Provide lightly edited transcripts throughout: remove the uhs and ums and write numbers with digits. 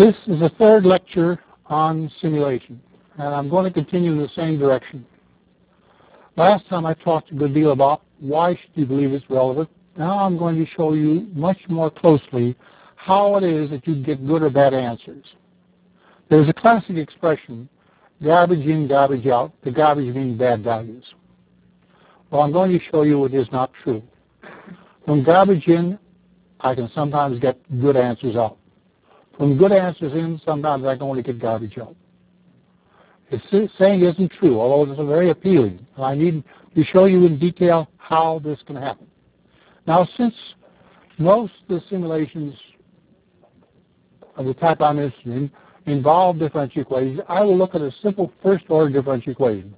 This is the third lecture on simulation, and I'm going to continue in the same direction. Last time I talked a good deal about why should you believe it's relevant. Now I'm going to show you much more closely how it is that you get good or bad answers. There's a classic expression, garbage in, garbage out, the garbage being bad values. Well, I'm going to show you it is not true. From garbage in, I can sometimes get good answers out. From good answers in, sometimes I can only get garbage out. It's saying isn't true, although it's very appealing. I need to show you in detail how this can happen. Now, since most of the simulations of the type I'm interested in involve differential equations, I will look at a simple first-order differential equation.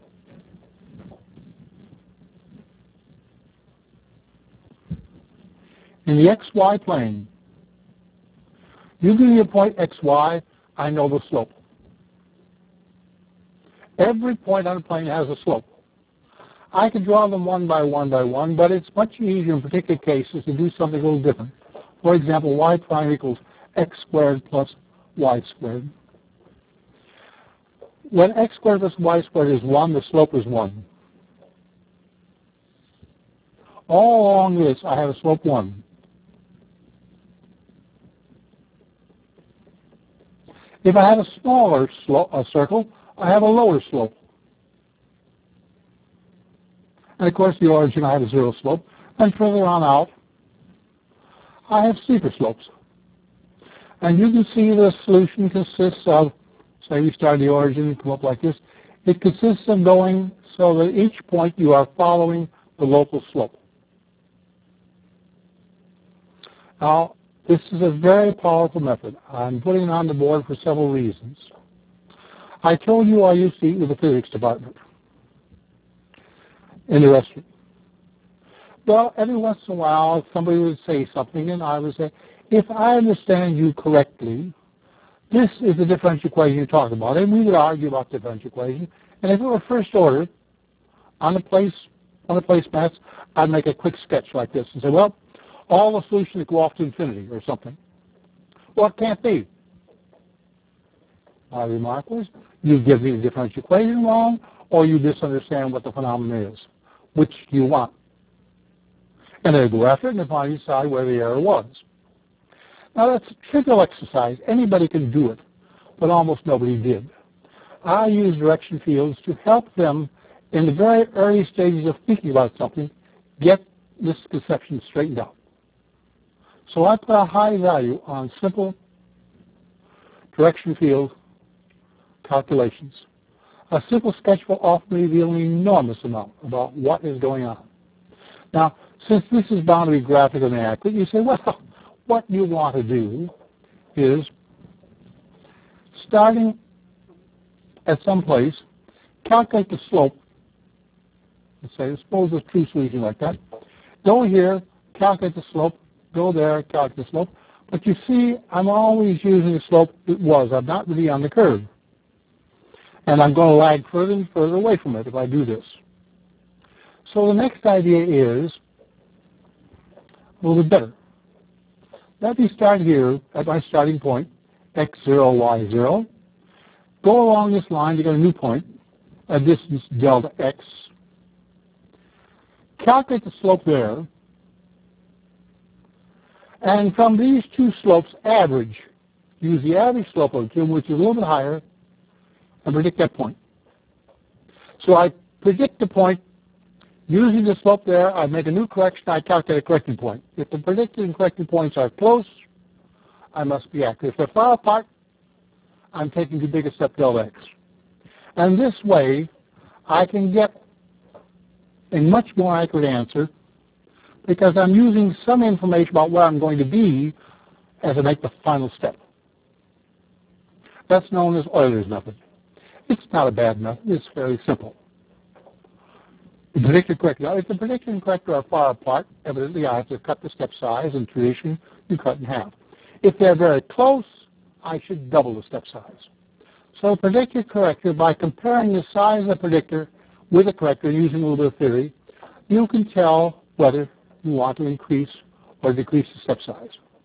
In the xy plane, you give me a point xy, I know the slope. Every point on the plane has a slope. I can draw them one by one by one, but it's much easier in particular cases to do something a little different. For example, y prime equals x squared plus y squared. When x squared plus y squared is 1, the slope is 1. All along this, I have a slope 1. If I have a smaller circle, I have a lower slope. And of course, the origin, I have a 0 slope. And further on out, I have steeper slopes. And you can see the solution consists of, say we start the origin and come up like this. It consists of going so that each point you are following the local slope. Now, this is a very powerful method. I'm putting it on the board for several reasons. I told you I used to eat with the physics department in the restaurant. Well, every once in a while, somebody would say something, and I would say, if I understand you correctly, this is the differential equation you're talking about. And we would argue about the differential equation. And if it were first order, on the placemats, I'd make a quick sketch like this and say, well, all the solutions go off to infinity or something. Well, it can't be. My remark was, you give me the differential equation wrong, or you misunderstand what the phenomenon is. Which do you want? And they go after it and finally decide where the error was. Now, that's a trivial exercise. Anybody can do it, but almost nobody did. I use direction fields to help them in the very early stages of thinking about something, get this conception straightened out. So I put a high value on simple direction field calculations. A simple sketch will often reveal an enormous amount about what is going on. Now, since this is bound to be graphically inaccurate, you say, well, what you want to do is, starting at some place, calculate the slope. Let's say, suppose a true solution like that. Go here, calculate the slope. Go there, calculate the slope. But you see, I'm always using the slope it was. I'm not really on the curve. And I'm going to lag further and further away from it if I do this. So the next idea is a little bit better. Let me start here at my starting point, x0, y0. Go along this line to get a new point, a distance delta x. Calculate the slope there. And from these two slopes, average. Use the average slope of the two, which is a little bit higher, and predict that point. So I predict the point. Using the slope there, I make a new correction. I calculate a correcting point. If the predicted and corrected points are close, I must be accurate. If they're far apart, I'm taking too big a step delta x. And this way, I can get a much more accurate answer because I'm using some information about where I'm going to be as I make the final step. That's known as Euler's method. It's not a bad method. It's fairly simple. The predicted correct. Now, if the predicted and correct are far apart, evidently I have to cut the step size. In tradition, you cut in half. If they're very close, I should double the step size. So predicted corrector, by comparing the size of the predictor with the corrector using a little bit of theory, you can tell whether you want to increase or decrease the step size.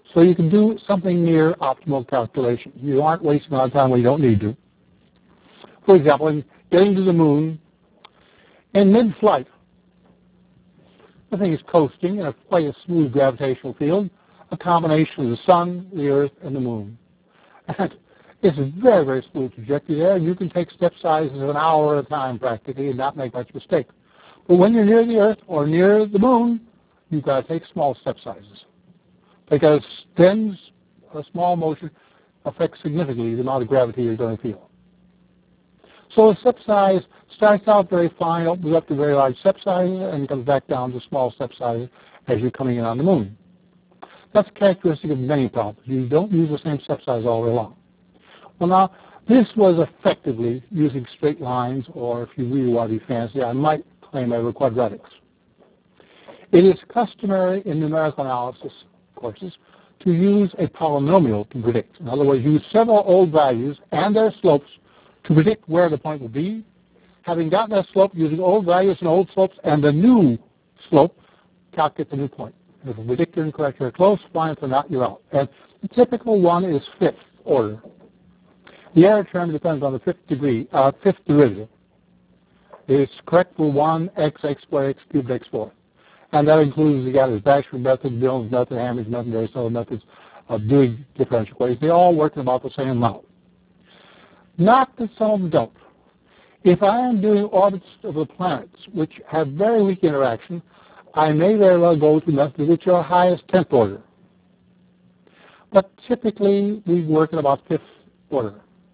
So you can do something near optimal calculation. You aren't wasting a lot of time when you don't need to. For example, in getting to the moon, in mid-flight, the thing is coasting in quite a smooth gravitational field, a combination of the sun, the earth, and the moon. And it's a very, very smooth trajectory there. You can take step sizes of an hour at a time practically and not make much mistake. But when you're near the earth or near the moon, you've got to take small step sizes, because then a small motion affects significantly the amount of gravity you're going to feel. So a step size starts out very fine, opens up to very large step sizes, and comes back down to small step sizes as you're coming in on the moon. That's characteristic of many problems. You don't use the same step size all the way along. Well, now, this was effectively using straight lines, or if you really want to be fancy, I might claim they were quadratics. It is customary in numerical analysis courses to use a polynomial to predict. In other words, use several old values and their slopes to predict where the point will be. Having gotten that slope, using old values and old slopes and the new slope, calculate the new point. If the predictor and corrector are close, fine. If they're not, you're out. And the typical one is fifth order. The error term depends on the fifth derivative. It's correct for 1x squared, x cubed, x4. And that includes the Gattis-Bashford method, Dillon's method, Hammer's method, various other methods of doing differential equations. They all work in about the same amount. Not that some of them don't. If I am doing orbits of the planets, which have very weak interaction, I may very well go to methods which are highest 10th order. But typically, we work at about 5th order.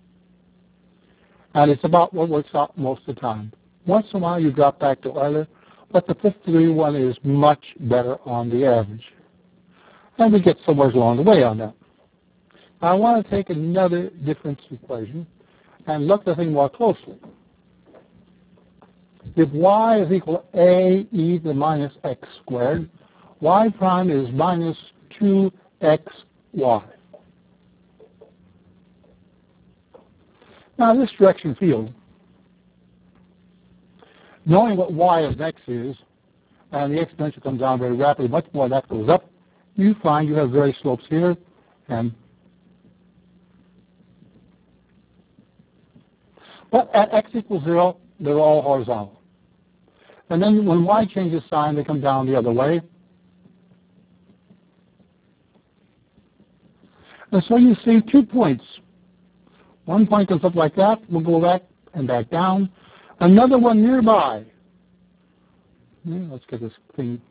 And it's about what works out most of the time. Once in a while, you drop back to Euler, but the 5th degree one is much better on the average. And we get somewhere along the way on that. Now, I want to take another difference equation and look at the thing more closely. If y is equal to a e to the minus x squared, y prime is minus 2xy. Now, this direction field, knowing what y of x is, and the exponential comes down very rapidly, much more than that goes up, you find you have various slopes here, and but at x equals 0, they're all horizontal. And then when y changes sign, they come down the other way. And so you see 2 points. One point comes up like that, we'll go back and back down. Another one nearby. Let's get this thing.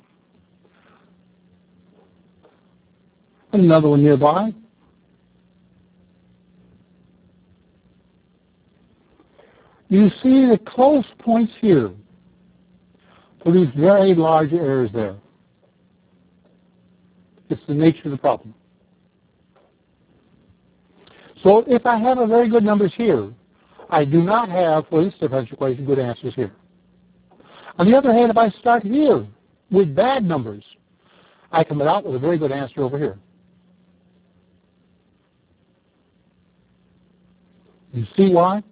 Another one nearby. You see the close points here produce very large errors there. It's the nature of the problem. So if I have a very good numbers here, I do not have, for this differential equation, good answers here. On the other hand, if I start here with bad numbers, I come out with a very good answer over here. You see why?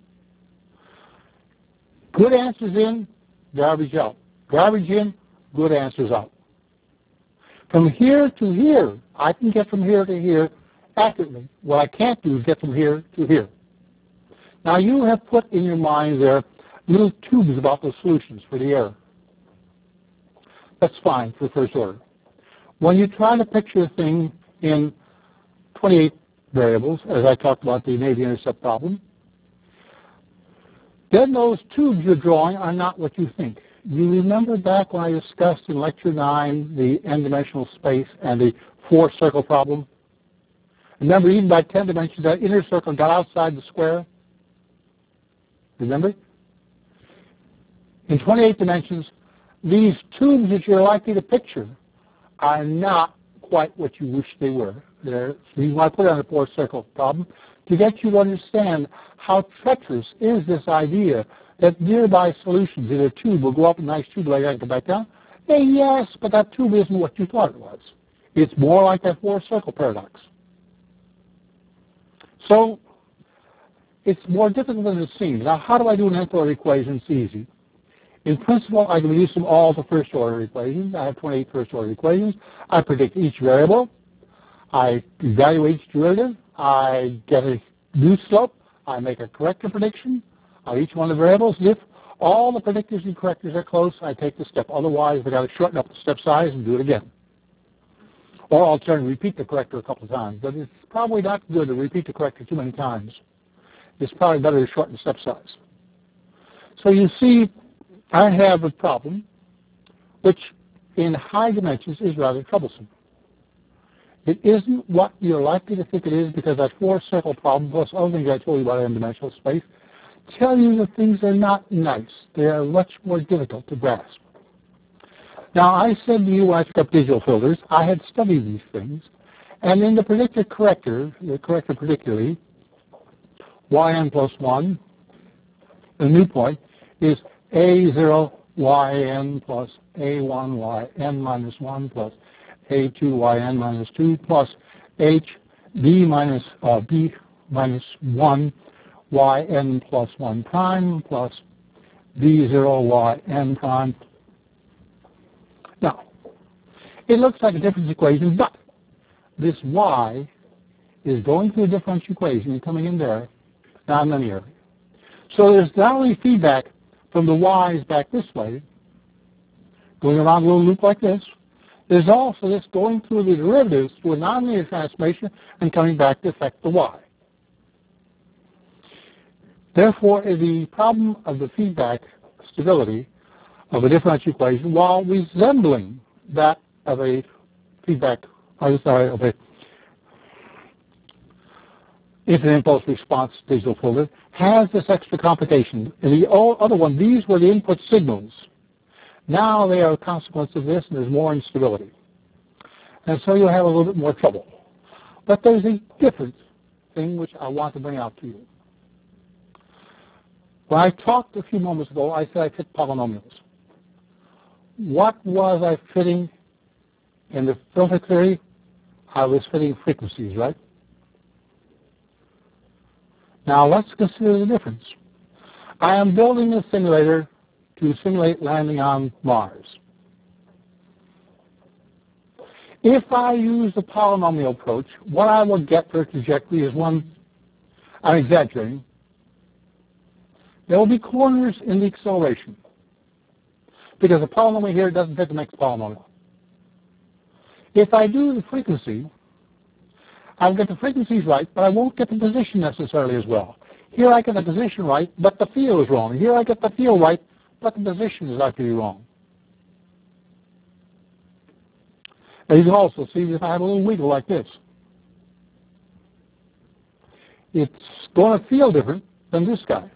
Good answers in, garbage out. Garbage in, good answers out. From here to here, I can get from here to here accurately. What I can't do is get from here to here. Now, you have put in your mind there little tubes about the solutions for the error. That's fine for first order. When you try to picture a thing in 28 variables, as I talked about the Navy intercept problem, then those tubes you're drawing are not what you think. You remember back when I discussed in Lecture 9 the n-dimensional space and the 4-circle problem? Remember, even by 10 dimensions, that inner circle got outside the square? Remember? In 28 dimensions, these tubes that you're likely to picture are not quite what you wish they were. So you want to put it on a 4-circle problem to get you to understand how treacherous is this idea that nearby solutions in a tube will go up a nice tube like that and come back down. Hey, yes, but that tube isn't what you thought it was. It's more like that 4-circle paradox. So it's more difficult than it seems. Now, how do I do an nth-order equation? It's easy. In principle, I can reduce them all to first-order equations. I have 28 first-order equations. I predict each variable. I evaluate each derivative. I get a new slope. I make a corrector prediction of each one of the variables. If all the predictors and correctors are close, I take the step. Otherwise, I've got to shorten up the step size and do it again. Or alternatively, repeat the corrector a couple of times. But it's probably not good to repeat the corrector too many times. It's probably better to shorten the step size. So you see, I have a problem which in high dimensions is rather troublesome. It isn't what you're likely to think it is, because that four-circle problem, plus other things I told you about n-dimensional space, tell you that things are not nice. They are much more difficult to grasp. Now, I said to you when I took up digital filters, I had studied these things, and in the predictor corrector, the corrector particularly, yn plus 1, the new point is a0 yn plus a1 yn minus 1 plus a2 yn minus 2 plus h b minus 1 yn plus 1 prime plus b0 yn prime. Now, it looks like a difference equation, but this y is going through a differential equation and coming in there non-linearly. So there's not only feedback from the y's back this way, going around a little loop like this, there's also this going through the derivatives through a nonlinear transformation and coming back to affect the y. Therefore, the problem of the feedback stability of a differential equation, while resembling that of a feedback, of a instant impulse response digital filter, has this extra complication. In the other one, these were the input signals. Now they are a consequence of this, and there's more instability. And so you'll have a little bit more trouble. But there's a different thing which I want to bring out to you. When I talked a few moments ago, I said I fit polynomials. What was I fitting in the filter theory? I was fitting frequencies, right? Now let's consider the difference. I am building a simulator to simulate landing on Mars. If I use the polynomial approach, what I will get for a trajectory is one, I'm exaggerating, there will be corners in the acceleration, because the polynomial here doesn't fit the next polynomial. If I do the frequency, I'll get the frequencies right, but I won't get the position necessarily as well. Here I get the position right, but the field is wrong. Here I get the field right, but the position is actually wrong. And you can also see if I have a little wiggle like this. It's going to feel different than this guy.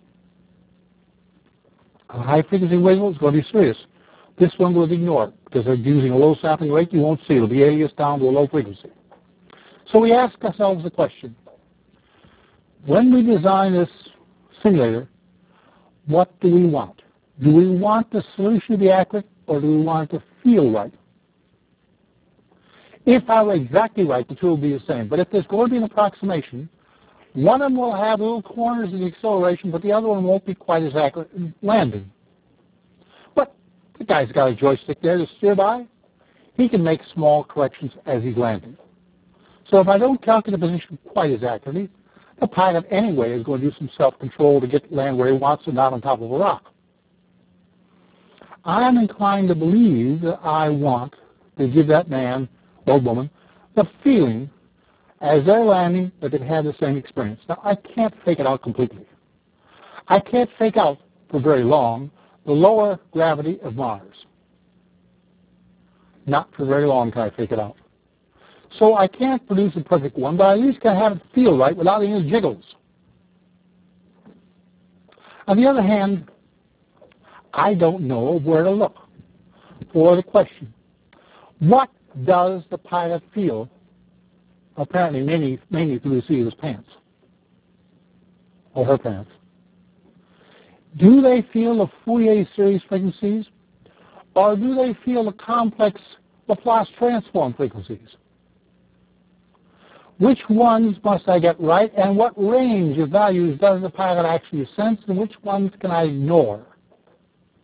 A high frequency wiggle is going to be serious. This one will ignore it, because they're using a low sampling rate. You won't see it. It'll be alias down to a low frequency. So we ask ourselves the question, when we design this simulator, what do we want? Do we want the solution to be accurate, or do we want it to feel right? If I were exactly right, the two will be the same. But if there's going to be an approximation, one of them will have little corners in the acceleration, but the other one won't be quite as accurate in landing. But the guy's got a joystick there to steer by. He can make small corrections as he's landing. So if I don't calculate the position quite as accurately, the pilot anyway is going to do some self-control to get land where he wants and not on top of a rock. I'm inclined to believe that I want to give that man or woman the feeling as they're landing that they've had the same experience. Now, I can't fake it out completely. I can't fake out for very long the lower gravity of Mars. Not for very long can I fake it out. So I can't produce a perfect one, but I at least can have it feel right without any jiggles. On the other hand, I don't know where to look for the question. What does the pilot feel? Apparently, mainly through the seat of his pants, or her pants. Do they feel the Fourier series frequencies, or do they feel the complex Laplace transform frequencies? Which ones must I get right, and what range of values does the pilot actually sense, and which ones can I ignore?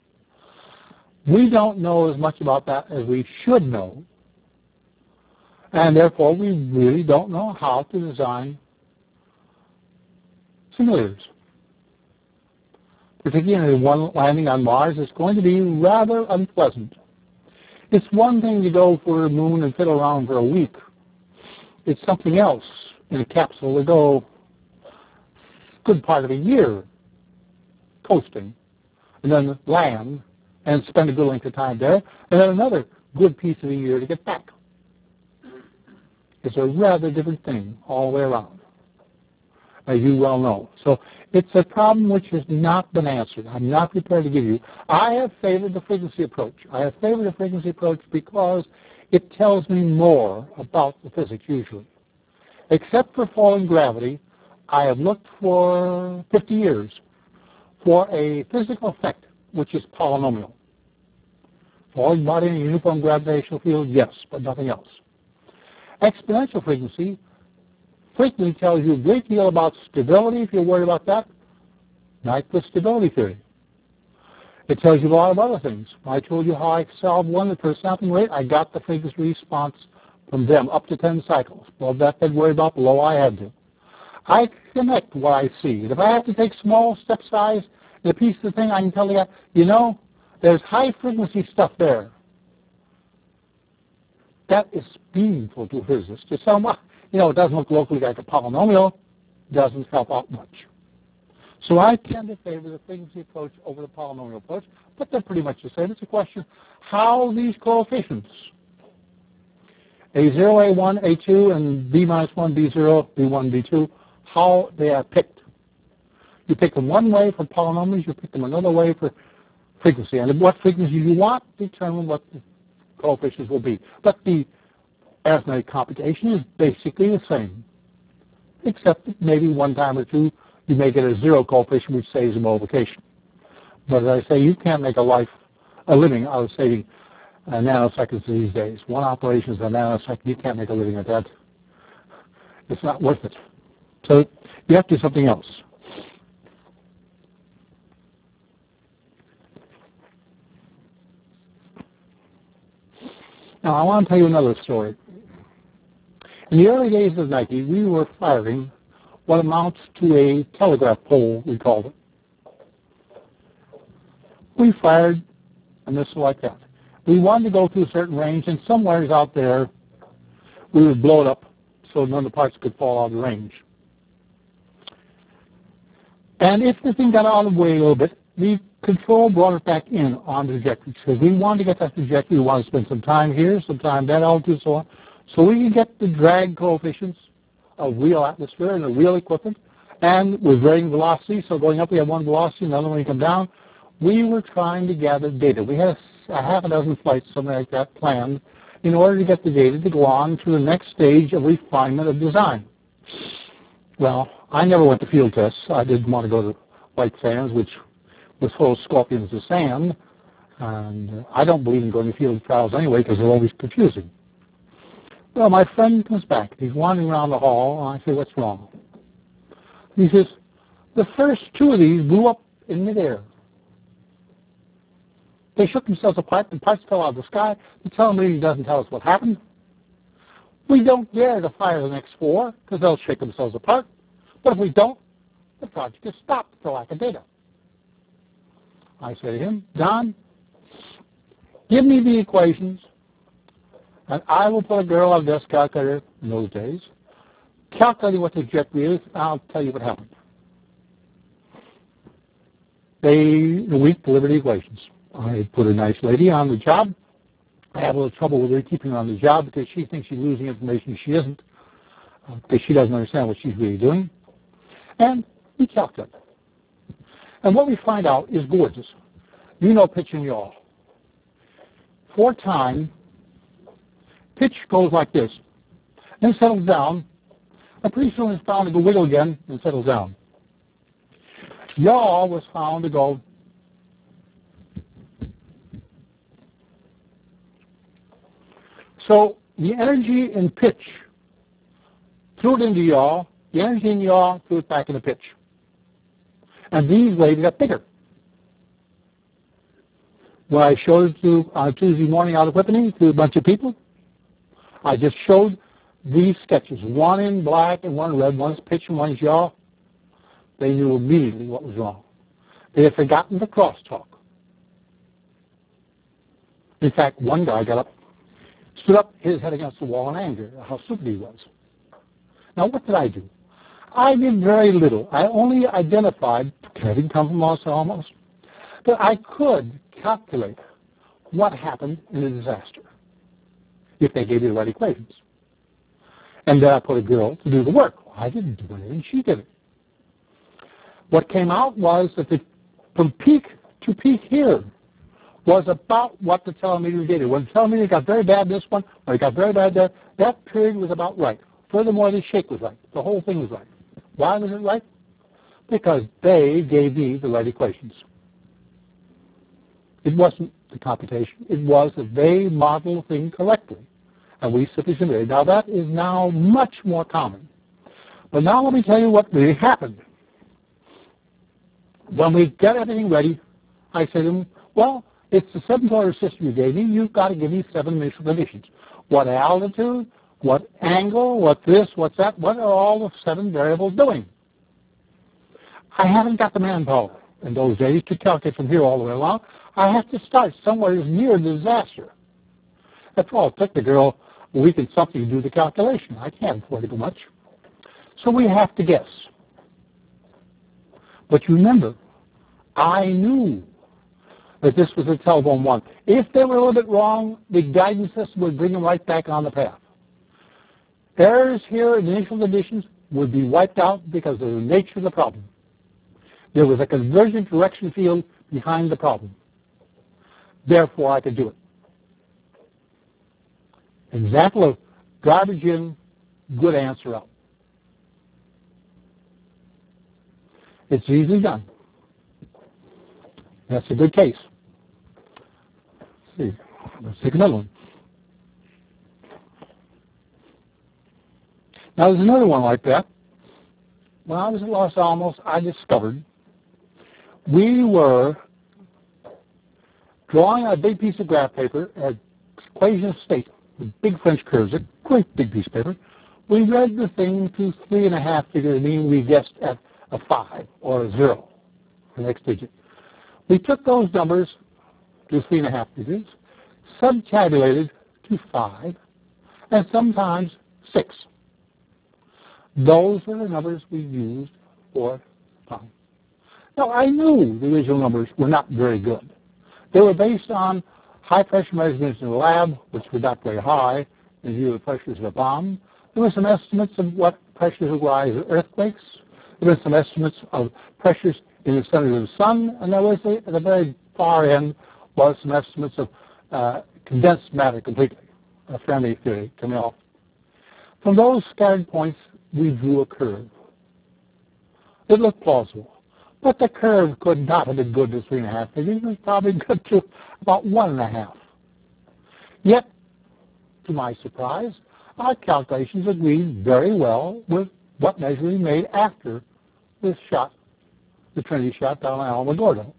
We don't know as much about that as we should know. And therefore, we really don't know how to design simulators. Particularly one landing on Mars is going to be rather unpleasant. It's one thing to go for the moon and fiddle around for a week. It's something else in a capsule to go a good part of a year coasting, and then land and spend a good length of time there, and then another good piece of a year to get back. It's a rather different thing all the way around, as you well know. So it's a problem which has not been answered. I'm not prepared to give you. I have favored the frequency approach. I have favored the frequency approach because it tells me more about the physics usually. Except for falling gravity, I have looked for 50 years for a physical effect which is polynomial. Falling body in a uniform gravitational field, yes, but nothing else. Exponential frequency frequently tells you a great deal about stability, if you're worried about that, Nyquist stability theory. It tells you a lot of other things. I told you how I solved one at first sampling rate. I got the frequency response from them up to 10 cycles. Well, that they'd worry about, below I had to. I connect what I see. And if I have to take small step size in a piece of the thing, I can tell the guy, you know, there's high frequency stuff there. That is meaningful to a physicist. To someone, you know, it doesn't look locally like a polynomial, doesn't help out much. So I tend to favor the frequency approach over the polynomial approach, but they're pretty much the same. It's a question how these coefficients, A0, A1, A2, and B minus 1, B0, B1, B2, how they are picked. You pick them one way for polynomials, you pick them another way for frequency. And what frequency you want determine what the coefficients will be. But the arithmetic computation is basically the same, except that maybe one time or two you may get a zero coefficient which saves a multiplication. But as I say, you can't make a living out of saving nanoseconds these days. One operation is a nanosecond. You can't make a living at that. It's not worth it. So you have to do something else. Now, I want to tell you another story. In the early days of Nike, we were firing what amounts to a telegraph pole, we called it. We fired a missile like that. We wanted to go to a certain range, and somewhere out there, we would blow it up so none of the parts could fall out of the range. And if the thing got out of the way a little bit, the control brought it back in on the trajectory. Because we wanted to get that trajectory, we wanted to spend some time here, some time that altitude, so on. So we could get the drag coefficients of real atmosphere and the real equipment, and with varying velocity, so going up we have one velocity, another one we come down. We were trying to gather data. We had a half a dozen flights, something like that, planned in order to get the data to go on to the next stage of refinement of design. Well, I never went to field tests. I didn't want to go to White Sands, which was full of scorpions of sand, and I don't believe in going to field trials anyway because they're always confusing. Well, my friend comes back. He's wandering around the hall, and I say, what's wrong? He says, the first two of these blew up in midair. They shook themselves apart, and parts fell out of the sky. The telemetry doesn't tell us what happened. We don't dare to fire the next four, because they'll shake themselves apart. But if we don't, the project is stopped for lack of data. I say to him, Don, give me the equations, and I will put a girl on a desk calculator in those days, calculating what the trajectory is, and I'll tell you what happened. The week delivered the equations. I put a nice lady on the job. I have a little trouble with her keeping her on the job because she thinks she's losing information she isn't, because she doesn't understand what she's really doing. And we calculate. And what we find out is gorgeous. You know pitch and yaw. For time, pitch goes like this, then settles down, and pretty soon it's found to go wiggle again and settles down. Yaw was found to go so the energy in pitch threw it into yaw, the energy in yaw threw it back into pitch. And these waves got bigger. When I showed it to on Tuesday morning out of Whippany to a bunch of people, I just showed these sketches, one in black and one red, one's pitch and one's yaw. They knew immediately what was wrong. They had forgotten the crosstalk. In fact, one guy got up, stood up, hit his head against the wall in anger, how stupid he was. Now, what did I do? I did very little. I only identified, having come from Los Alamos, that I could calculate what happened in a disaster if they gave me the right equations. And then I put a girl to do the work. I didn't do anything. She did it. What came out was that from peak to peak here was about what the telemeter did. When the telemeter got very bad this one, or it got very bad there, that period was about right. Furthermore, the shake was right. The whole thing was right. Why was it right? Because they gave me the right equations. It wasn't the computation. It was that they modeled the thing correctly. And we simply submitted. Now, that is now much more common. But now let me tell you what really happened. When we get everything ready, I say to them, well, it's the 7-order system you gave me. You've got to give me 7 initial conditions. What altitude, what angle, what this, what's that, what are all the 7 variables doing? I haven't got the manpower in those days to calculate from here all the way along. I have to start somewhere near the disaster. After all, it took the girl a week and something to do the calculation. I can't afford to do much. So we have to guess. But you remember, I knew that this was a telephone one. If they were a little bit wrong, the guidance system would bring them right back on the path. Errors here in the initial conditions would be wiped out because of the nature of the problem. There was a convergent direction field behind the problem. Therefore, I could do it. Example of garbage in, good answer out. It's easily done. That's a good case. Let's see. Let's take another one. Now, there's another one like that. When I was at Los Alamos, I discovered we were drawing on a big piece of graph paper an equation of state with big French curves, a great big piece of paper. We read the thing to 3.5 figures, meaning we guessed at a 5 or a 0, the next digit. We took those numbers to 3.5 figures, subtabulated to 5, and sometimes 6. Those were the numbers we used for pi. Now, I knew the original numbers were not very good. They were based on high-pressure measurements in the lab, which were not very high in view of the pressures of a bomb. There were some estimates of what pressures would rise in earthquakes. There were some estimates of pressures in the center of the sun, and there was, at the very far end, was some estimates of condensed matter completely, a Fermi theory coming off. From those scattered points, we drew a curve. It looked plausible. But the curve could not have been good to 3.5 figures. It was probably good to about 1.5. Yet, to my surprise, our calculations agreed very well with what measure we made after this shot, the Trinity shot down on Alamogordo.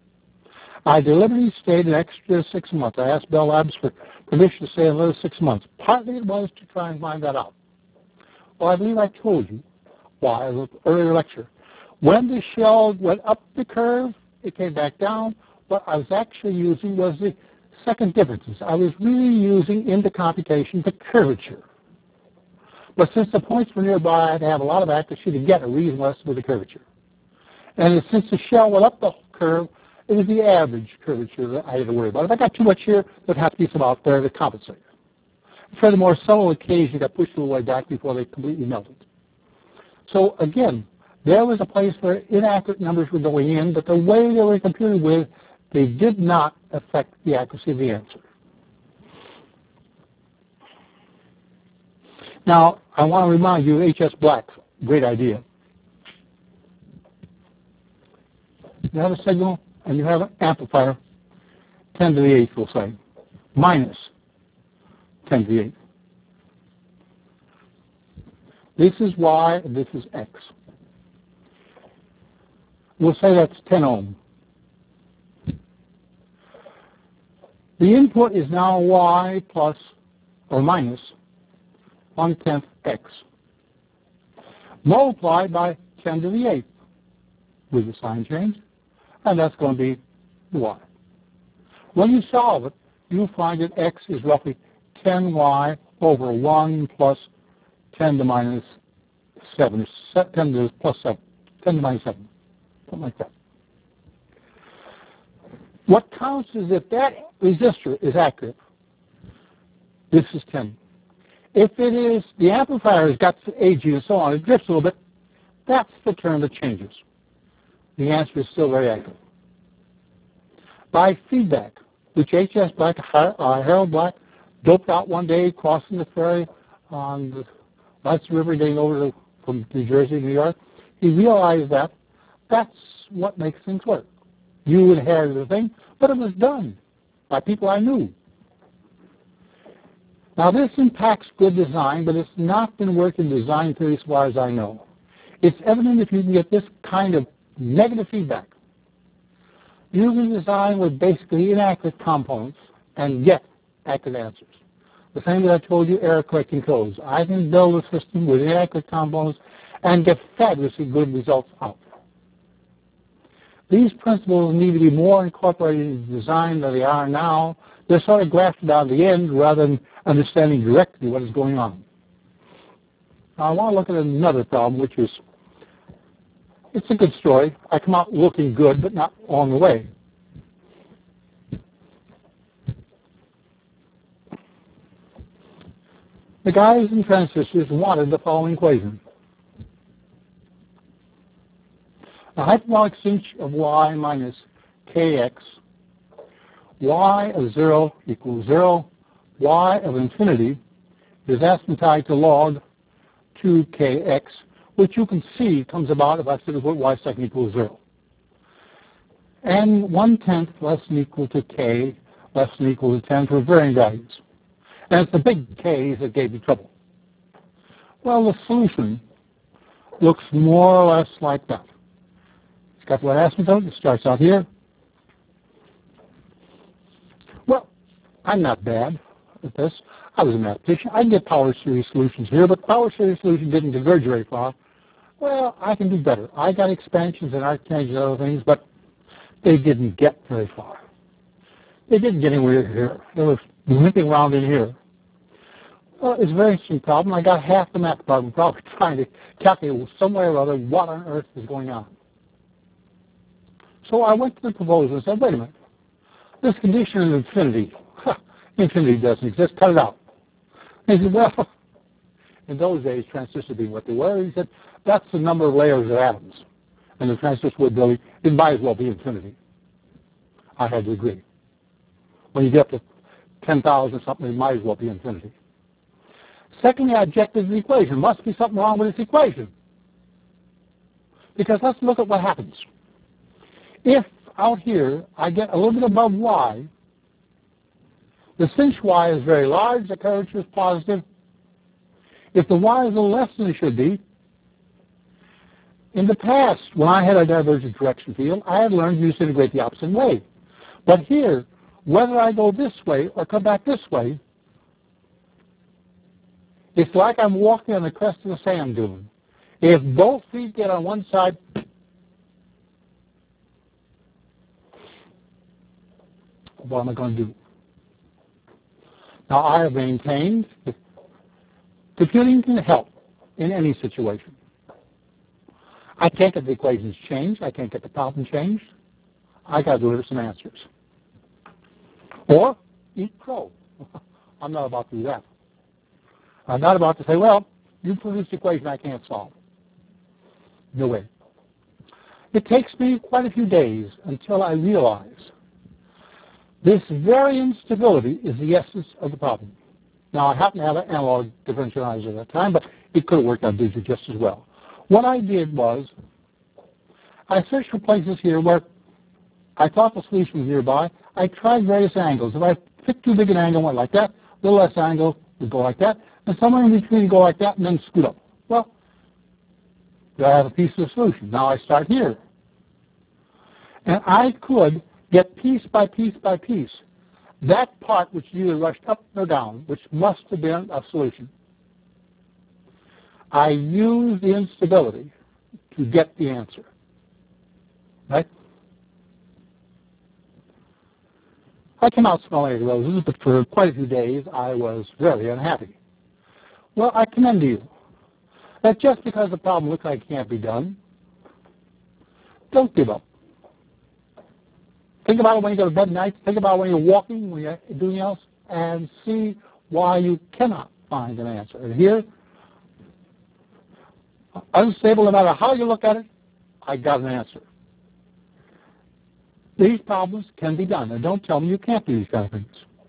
I deliberately stayed an extra 6 months. I asked Bell Labs for permission to stay another 6 months. Partly it was to try and find that out. Well, I believe I told you why in the earlier lecture. When the shell went up the curve, it came back down. What I was actually using was the second differences. I was really using in the computation the curvature. But since the points were nearby, I had to have a lot of accuracy to get a reasonable estimate of the curvature. And since the shell went up the curve, it was the average curvature that I had to worry about. If I got too much here, there'd have to be some out there to compensate. Furthermore, some will occasionally got pushed a little way back before they completely melted. So again, there was a place where inaccurate numbers were going in, but the way they were computed with, they did not affect the accuracy of the answer. Now, I want to remind you of H.S. Black's great idea. You have a signal and you have an amplifier, 10 to the 8th, we'll say, minus 10 to the 8th. This is Y and this is X. We'll say that's 10 ohm. The input is now Y plus or minus 1/10 x, multiplied by 10 to the 8th with the sign change, and that's going to be y. When you solve it, you'll find that x is roughly 10y over 1 plus 10 to minus 7, 10 to plus 7, 10 to minus 7, something like that. What counts is if that resistor is active. This is 10. If it is, the amplifier has got AG and so on, it drifts a little bit, that's the term that changes. The answer is still very active. By feedback, which H.S. Black, Harold Black, doped out one day crossing the ferry on the Hudson River getting over from New Jersey to New York, he realized that that's what makes things work. You inherited the thing, but it was done by people I knew. Now this impacts good design, but it's not been worked in design theory as far as I know. It's evident if you can get this kind of negative feedback. You can design with basically inaccurate components and get accurate answers. The same that I told you, error correcting codes. I can build a system with inaccurate components and get fabulously good results out. These principles need to be more incorporated in design than they are now. They're sort of grafted on the end rather than understanding directly what is going on. Now I want to look at another problem, which is, it's a good story. I come out looking good, but not along the way. The guys in transistors wanted the following equation. The hyperbolic sinh of y minus kx, y of 0 equals 0, y of infinity is asymptotic to log 2kx, which you can see comes about if I simply put y second equals 0. And 1/10 less than equal to k, less than equal to 10 for varying values. And it's the big k's that gave me trouble. Well, the solution looks more or less like that. It's got what asymptote. It starts out here. Well, I'm not bad at this. I was a mathematician. I can get power series solutions here, but power series solution didn't diverge very far. Well, I can do better. I got expansions and arctangens and other things, but they didn't get very far. They didn't get anywhere here. They were limping around in here. Well, it's a very interesting problem. I got half the math problem probably trying to calculate some way or other what on earth is going on. So I went to the proposal and said, wait a minute. This condition of infinity, infinity doesn't exist. Cut it out. And he said, well, in those days, transistors being what they were, he said, that's the number of layers of atoms. And the transistor would really, it might as well be infinity. I had to agree. When you get up to 10,000 or something, it might as well be infinity. Secondly, I objected to the equation. There must be something wrong with this equation. Because let's look at what happens. If out here I get a little bit above y, the sinh y is very large, the curvature is positive. If the y is a little less than it should be, in the past, when I had a divergent direction field, I had learned to integrate the opposite way. But here, whether I go this way or come back this way, it's like I'm walking on the crest of a sand dune. If both feet get on one side, what am I going to do? Now, I have maintained that computing can help in any situation. I can't get the equations changed. I can't get the problem changed. I got to deliver some answers. Or eat crow. I'm not about to do that. I'm not about to say, well, you produced the equation I can't solve. No way. It takes me quite a few days until I realize this very instability is the essence of the problem. Now, I happen to have an analog differentializer at that time, but it could have worked out digital just as well. What I did was I searched for places here where I thought the solution was nearby. I tried various angles. If I picked too big an angle, went like that. A little less angle, would go like that. And somewhere in between, go like that and then scoot up. Well, I have a piece of the solution. Now I start here. And I could get piece by piece by piece that part which either rushed up or down, which must have been a solution. I use the instability to get the answer. Right? I came out smelling roses, but for quite a few days I was very unhappy. Well, I commend you that just because the problem looks like it can't be done, don't give up. Think about it when you go to bed at night. Think about it when you're walking, when you're doing else, and see why you cannot find an answer. And here, unstable, no matter how you look at it, I got an answer. These problems can be done, and don't tell me you can't do these kind of things.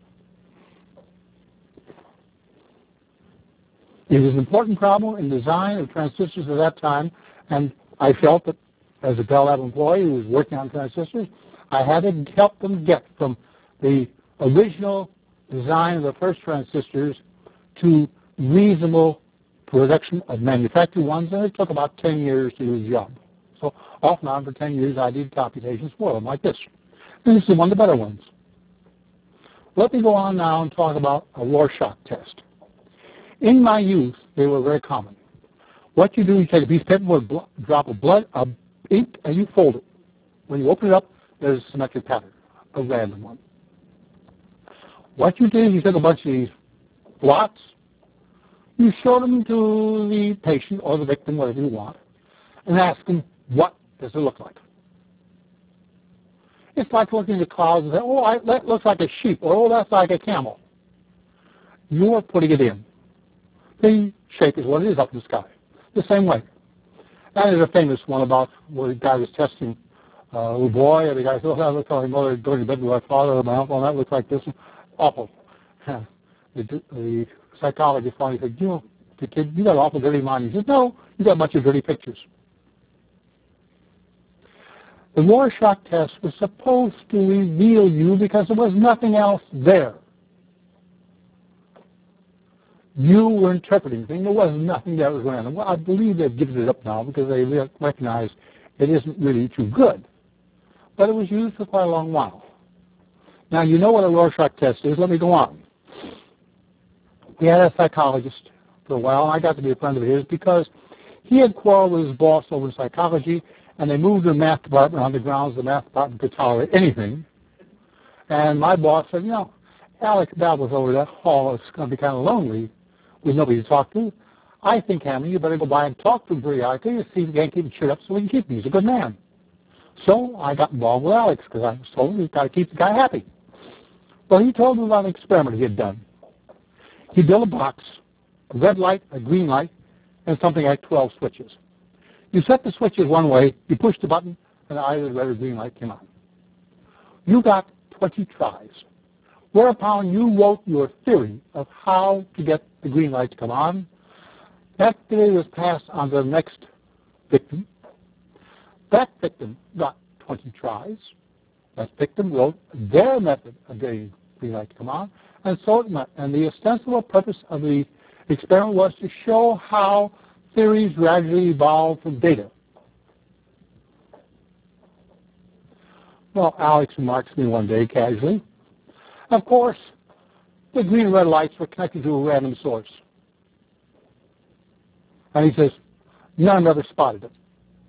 It was an important problem in design of transistors at that time, and I felt that as a Bell Lab employee who was working on transistors, I had to help them get from the original design of the first transistors to reasonable production of manufactured ones, and it took about 10 years to do the job. So off and on for 10 years I did computations for them like this. And this is one of the better ones. Let me go on now and talk about a Rorschach test. In my youth, they were very common. What you do, you take a piece of paper with a drop of blood, ink, and you fold it. When you open it up, there's a symmetric pattern, a random one. What you did is you took a bunch of these blots, you showed them to the patient or the victim, whatever you want, and ask them, what does it look like? It's like looking at the clouds and saying, oh, that looks like a sheep, or oh, that's like a camel. You are putting it in. The shape is what it is up in the sky. The same way. And there's a famous one about where the guy was testing a little boy, and the guy said, oh, that looks like my mother going to bed with my father or my uncle, and that looks like this. Awful. The psychologist finally said, you know, the kid, you got an awful dirty mind. He said, no, you got a bunch of dirty pictures. The Rorschach test was supposed to reveal you because there was nothing else there. You were interpreting things. There was nothing that was random. Well, I believe they've given it up now because they recognize it isn't really too good. But it was used for quite a long while. Now, you know what a Rorschach test is. Let me go on. We had a psychologist for a while, and I got to be a friend of his because he had quarreled with his boss over psychology, and they moved the math department on the grounds the math department could tolerate anything. And my boss said, you know, Alex babbles over that hall. It's going to be kind of lonely with nobody to talk to. I think, Hammond, you better go by and talk to him periodically to see if you can't keep him cheered up so we can keep him. He's a good man. So I got involved with Alex because I was told we've got to keep the guy happy. Well, he told me about an experiment he had done. He built a box, a red light, a green light, and something like 12 switches. You set the switches one way, you push the button, and either the red or green light came on. You got 20 tries, whereupon you wrote your theory of how to get the green light to come on. That theory was passed on to the next victim. That victim got 20 tries. That victim wrote their method of getting the green light to come on, and so it went. And the ostensible purpose of the experiment was to show how theories gradually evolve from data. Well, Alex remarks to me one day casually, of course, the green and red lights were connected to a random source. And he says, none ever spotted it.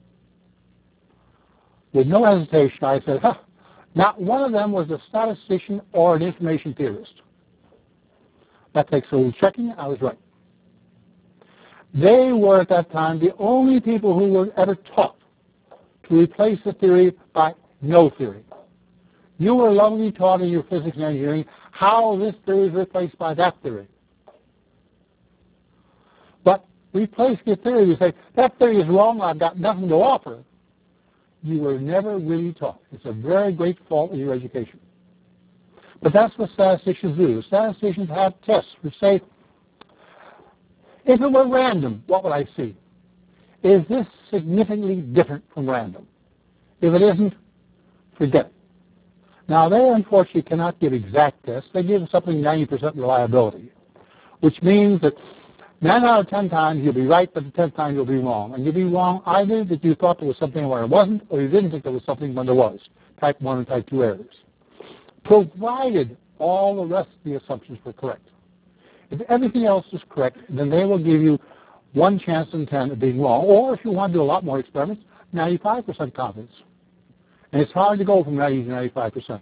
With no hesitation, I said, not one of them was a statistician or an information theorist. That takes a little checking. I was right. They were at that time the only people who were ever taught to replace the theory by no theory. You were only taught in your physics and engineering how this theory is replaced by that theory. But replace the theory, you say, that theory is wrong, I've got nothing to offer. You were never really taught. It's a very great fault in your education. But that's what statisticians do. Statisticians have tests which say, if it were random, what would I see? Is this significantly different from random? If it isn't, forget it. Now, they unfortunately cannot give exact tests. They give something 90% reliability, which means that 9 out of 10 times you'll be right, but the 10th time you'll be wrong. And you'll be wrong either that you thought there was something where it wasn't, or you didn't think there was something when there was. Type 1 and type 2 errors. Provided all the rest of the assumptions were correct. If everything else is correct, then they will give you 1 chance in 10 of being wrong. Or if you want to do a lot more experiments, 95% confidence. And it's hard to go from 90 to 95%.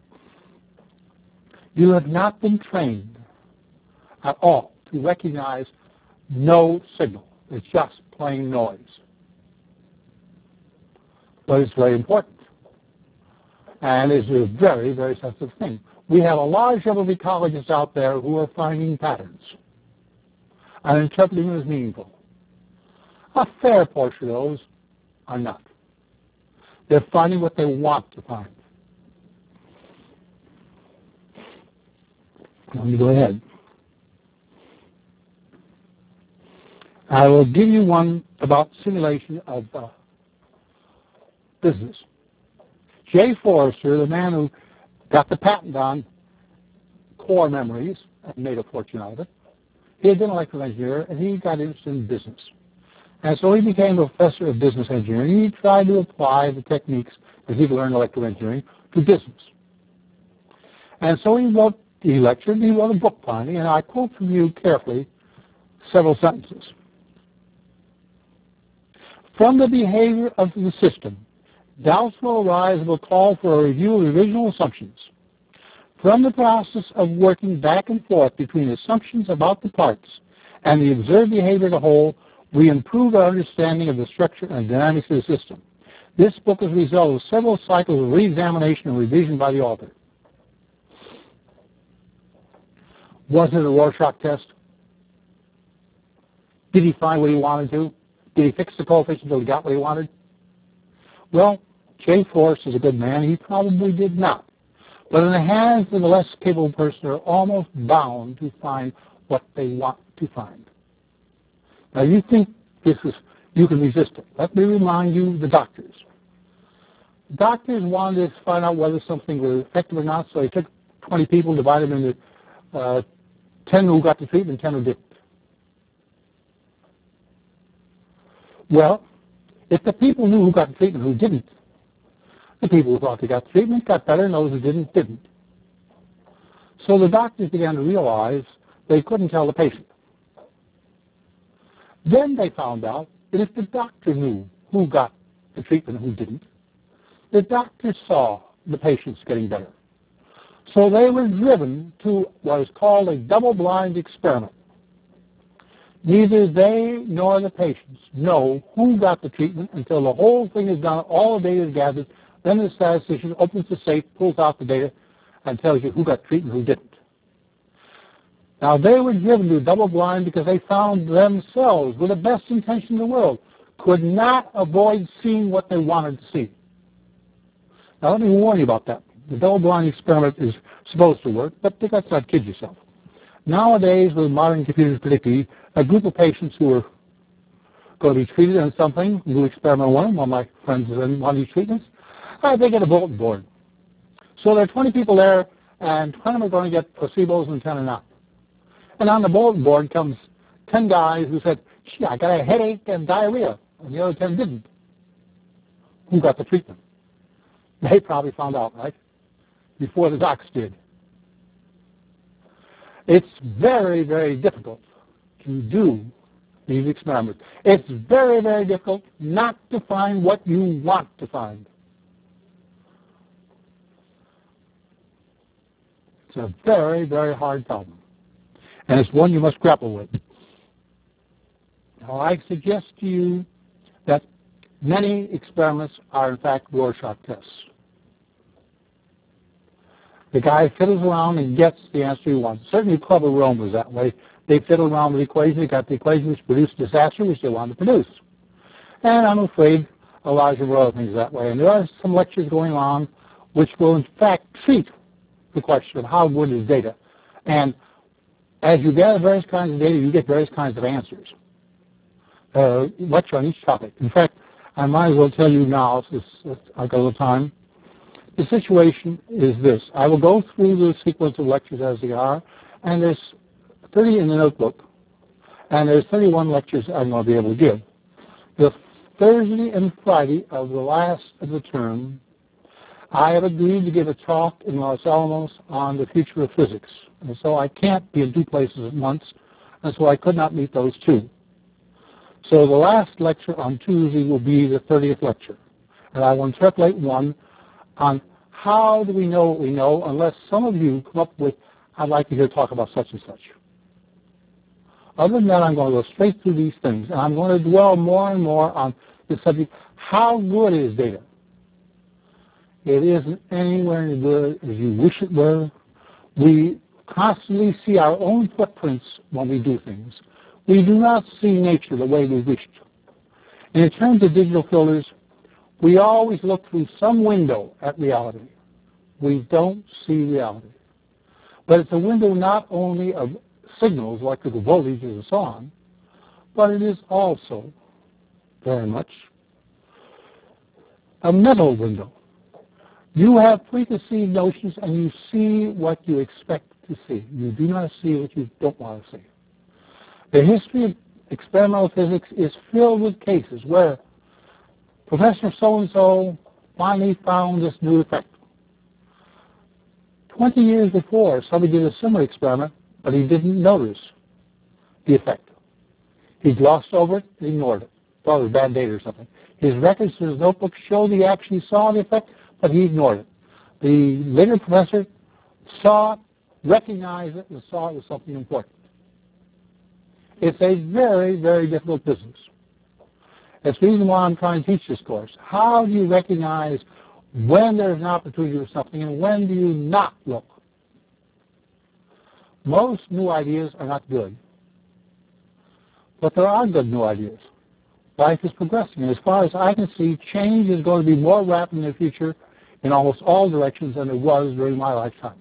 You have not been trained at all to recognize no signal. It's just plain noise. But it's very important. And it's a very, very sensitive thing. We have a large number of ecologists out there who are finding patterns and interpreting them as meaningful. A fair portion of those are not. They're finding what they want to find. Let me go ahead. I will give you one about simulation of business. Jay Forrester, the man who got the patent on core memories and made a fortune out of it, he had been an electrical engineer and he got interested in business. And so he became a professor of business engineering. He tried to apply the techniques that he'd learned in electrical engineering to business. And so he lectured, and he wrote a book finally, and I quote from you carefully several sentences. From the behavior of the system, doubts will arise and will call for a review of original assumptions. From the process of working back and forth between assumptions about the parts and the observed behavior of the whole, we improve our understanding of the structure and dynamics of the system. This book is a result of several cycles of re-examination and revision by the author. Was it a Rorschach test? Did he find what he wanted to? Did he fix the coefficient until he got what he wanted? Well, Jay Forrester is a good man. He probably did not. But in the hands of a less capable person, they're almost bound to find what they want to find. Now, you think you can resist it. Let me remind you the doctors. Doctors wanted to find out whether something was effective or not, so they took 20 people, divided them into 10 who got the treatment, 10 who didn't. Well, if the people knew who got the treatment, who didn't, the people who thought they got the treatment got better, and those who didn't. So the doctors began to realize they couldn't tell the patient. Then they found out that if the doctor knew who got the treatment and who didn't, the doctor saw the patients getting better. So they were driven to what is called a double-blind experiment. Neither they nor the patients know who got the treatment until the whole thing is done, all the data is gathered, then the statistician opens the safe, pulls out the data, and tells you who got treatment and who didn't. Now, they were driven to double-blind because they found themselves, with the best intention in the world, could not avoid seeing what they wanted to see. Now, let me warn you about that. The double-blind experiment is supposed to work, but let's not kid yourself. Nowadays, with modern computers particularly, a group of patients who are going to be treated on something, new experiment one of my friends is in one of these treatments, they get a bulletin board. So there are 20 people there, and 20 of them are going to get placebos and 10 are not. And on the bulletin board comes 10 guys who said, gee, I got a headache and diarrhea, and the other 10 didn't. Who got the treatment? They probably found out, right? Before the docs did. It's very, very difficult to do these experiments. It's very, very difficult not to find what you want to find. It's a very, very hard problem. And it's one you must grapple with. Now, I suggest to you that many experiments are, in fact, Rorschach tests. The guy fiddles around and gets the answer he wants. Certainly, Club of Rome was that way. They fiddled around with the equation. They got the equation which produced disaster, which they wanted to produce. And I'm afraid a large number of other things that way. And there are some lectures going on which will, in fact, treat the question of how good is data. And as you gather various kinds of data, you get various kinds of answers. Lecture on each topic. In fact, I might as well tell you now, since I've got a little time, the situation is this. I will go through the sequence of lectures as they are, and there's 30 in the notebook, and there's 31 lectures I'm going to be able to give. The Thursday and Friday of the last of the term, I have agreed to give a talk in Los Alamos on the future of physics. And so I can't be in two places at once, and so I could not meet those two. So the last lecture on Tuesday will be the 30th lecture. And I will interpolate one on how do we know what we know, unless some of you come up with, I'd like to hear talk about such and such. Other than that, I'm going to go straight through these things, and I'm going to dwell more and more on the subject, how good is data? It isn't anywhere as good as you wish it were. We constantly see our own footprints when we do things. We do not see nature the way we wished. And in terms of digital filters, we always look through some window at reality. We don't see reality. But it's a window not only of signals like the voltages and so on, but it is also very much a mental window. You have preconceived notions and you see what you expect to see. You do not see what you don't want to see. The history of experimental physics is filled with cases where Professor so-and-so finally found this new effect. 20 years before, somebody did a similar experiment, but he didn't notice the effect. He glossed over it and ignored it. Thought it was bad data or something. His records in his notebook showed he actually saw the effect, but he ignored it. The later professor saw it, recognized it, and saw it was something important. It's a very, very difficult business. That's the reason why I'm trying to teach this course. How do you recognize when there's an opportunity for something and when do you not look? Most new ideas are not good. But there are good new ideas. Life is progressing. And as far as I can see, change is going to be more rapid in the future in almost all directions than it was during my lifetime.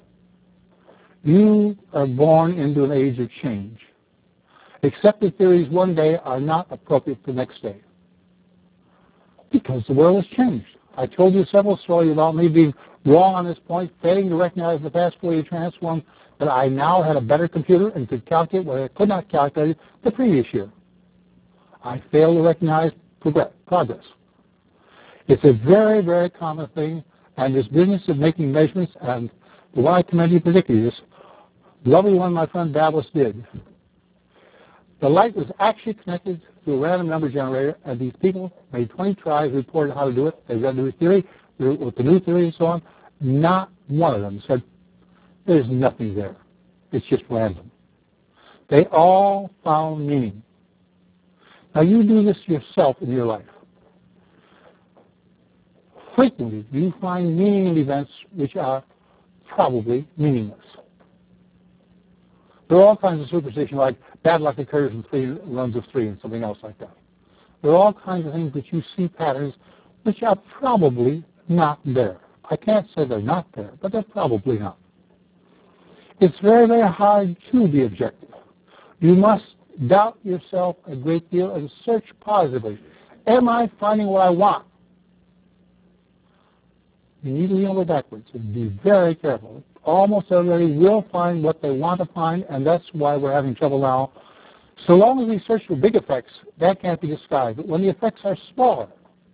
You are born into an age of change. Accepted theories one day are not appropriate the next day because the world has changed. I told you several stories about me being wrong on this point, failing to recognize the past Fourier transform, that I now had a better computer and could calculate what I could not calculate the previous year. I failed to recognize progress. It's a very, very common thing, and this business of making measurements, and the one I commend you particularly, this lovely one my friend Davos did. The light was actually connected to a random number generator, and these people made 20 tries, reported how to do it. They read the new theory, with the new theory and so on. Not one of them said, there's nothing there. It's just random. They all found meaning. Now you do this yourself in your life. Frequently, you find meaning in events which are probably meaningless. There are all kinds of superstition, like bad luck occurs in 3 runs of 3 and something else like that. There are all kinds of things that you see patterns which are probably not there. I can't say they're not there, but they're probably not. It's very, very hard to be objective. You must doubt yourself a great deal and search positively. Am I finding what I want? You need to lean over backwards and be very careful. Almost everybody will find what they want to find, and that's why we're having trouble now. So long as we search for big effects, that can't be disguised. But when the effects are smaller,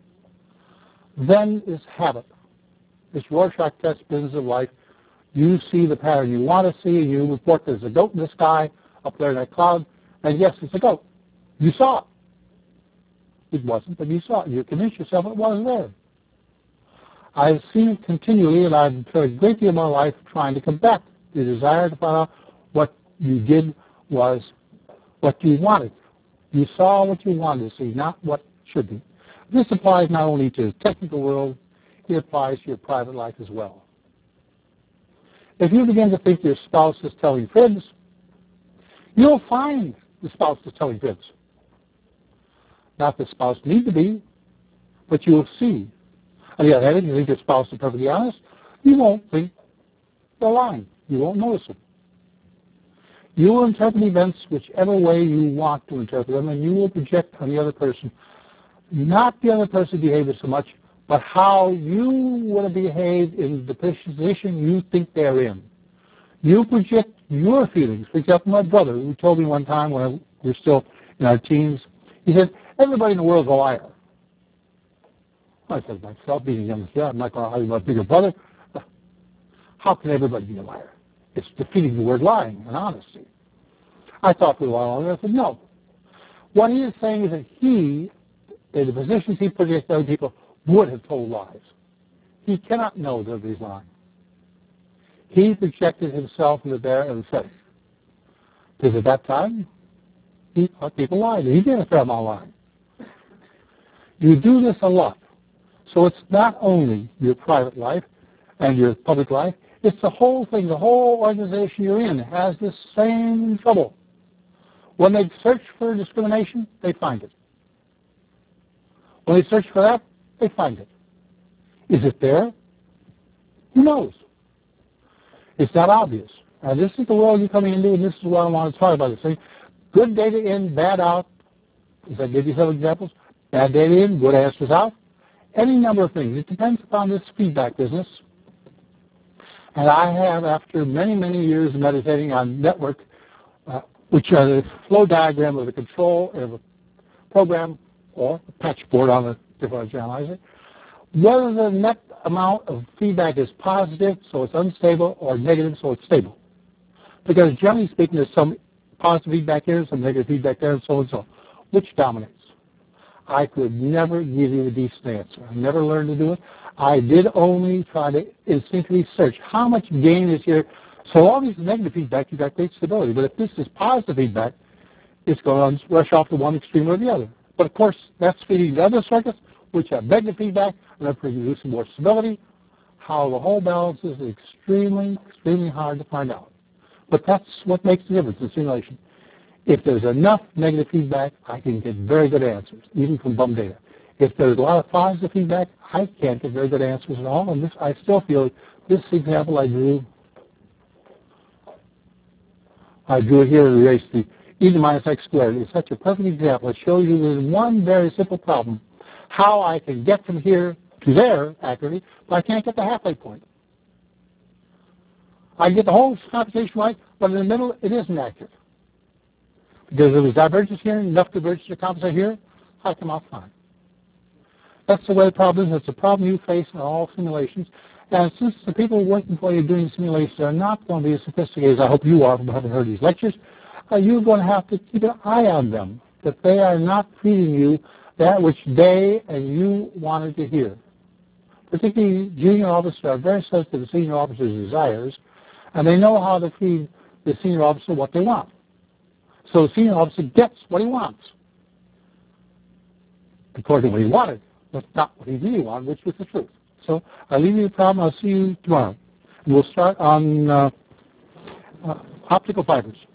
then it's habit. This Rorschach test business of life. You see the pattern you want to see, and you report there's a goat in the sky up there in that cloud, and yes, it's a goat. You saw it. It wasn't, but you saw it. You convinced yourself it was there. I've seen it continually, and I've spent a great deal of my life trying to combat the desire to find out what you did was what you wanted. You saw what you wanted to see, not what should be. This applies not only to the technical world, it applies to your private life as well. If you begin to think your spouse is telling fibs, you'll find the spouse is telling fibs. Not the spouse need to be, but you'll see. On the other hand, if you think your spouse is perfectly honest, you won't think they're lying. You won't notice them. You will interpret events whichever way you want to interpret them, and you will project on the other person, not the other person's behavior so much, but how you would have behaved in the position you think they're in. You project your feelings. For example, my brother, who told me one time when we were still in our teens, he said, everybody in the world is a liar. I said to myself, being a young kid, I'm not going to argue my bigger brother. How can everybody be a liar? It's defeating the word lying and honesty. I thought for a while, and I said, no. What he is saying is that he, in the positions he projects to other people, would have told lies. He cannot know that he's lying. He projected himself into there and said, because at that time, he thought people lied. He did a fair amount of lying. You do this a lot. So it's not only your private life and your public life, it's the whole thing. The whole organization you're in has this same trouble. When they search for discrimination, they find it. When they search for that, they find it. Is it there? Who knows? It's not obvious. Now, this is the world you're coming into, and this is what I want to talk about. This thing. Good data in, bad out. As I give you some examples. Bad data in, good answers out. Any number of things. It depends upon this feedback business. And I have, after many, many years of meditating on network, which are the flow diagram of the control of a program or a patch board on a differential analyzer, whether the net amount of feedback is positive, so it's unstable, or negative, so it's stable. Because generally speaking, there's some positive feedback here, some negative feedback there, and so and so. Which dominates? I could never give you a decent answer. I never learned to do it. I did only try to instinctively search how much gain is here. So all these negative feedback, you've got great stability. But if this is positive feedback, it's going to rush off to one extreme or the other. But of course, that's feeding the other circuits, which have negative feedback, and they're producing more stability. How the whole balance is extremely, extremely hard to find out. But that's what makes the difference in simulation. If there's enough negative feedback, I can get very good answers, even from bum data. If there's a lot of positive feedback, I can't get very good answers at all. And this, I still feel this example I drew here to erase the e to the minus x squared. It's such a perfect example. It shows you there's one very simple problem, how I can get from here to there accurately, but I can't get the halfway point. I can get the whole computation right, but in the middle, it isn't accurate. Because there was divergence here, enough divergence to compensate here, I come out fine. That's the way the problem is. It's a problem you face in all simulations. And since the people working for you doing simulations are not going to be as sophisticated as I hope you are from having heard these lectures, you're going to have to keep an eye on them, that they are not feeding you that which they and you wanted to hear. Particularly junior officers are very sensitive to senior officers' desires, and they know how to feed the senior officer what they want. So the senior officer gets what he wants, according to what he wanted, but not what he really wanted, which was the truth. So I'll leave you the problem. I'll see you tomorrow. And we'll start on optical fibers.